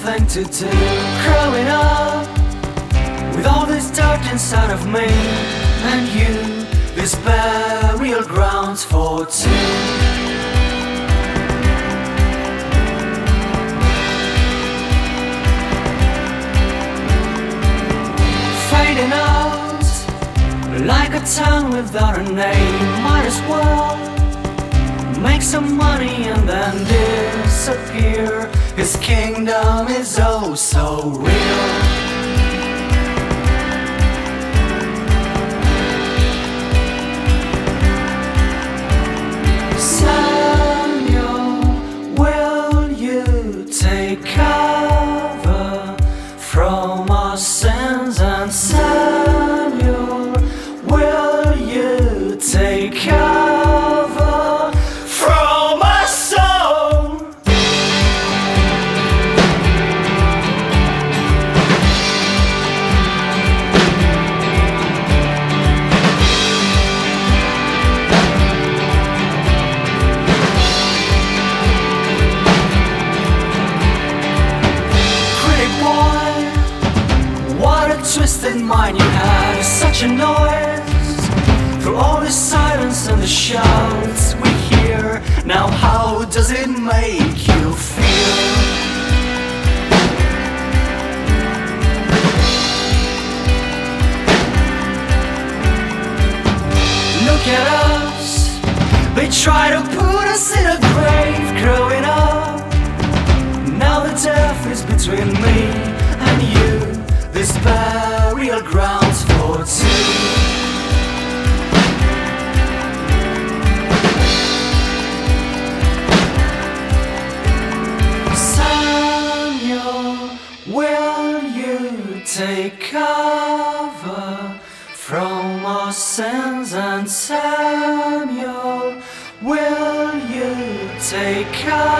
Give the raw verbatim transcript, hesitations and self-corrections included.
thing to do. Growing up with all this dirt inside of me and you, this burial grounds for two. Fading out like a town without a name. Might as well make some money and then disappear. His kingdom is oh so real. Samuel, will you take cover from our sins? And Samuel, will you take cover from our soul? Twisted mind you have, such a noise through all the silence and the shouts we hear. Now how does it make you feel? Look at us, they try to put us in a grave. Growing up, now the death is between me and you. This burial grounds for two. Samuel, will you take cover from our sins? And Samuel, will you take cover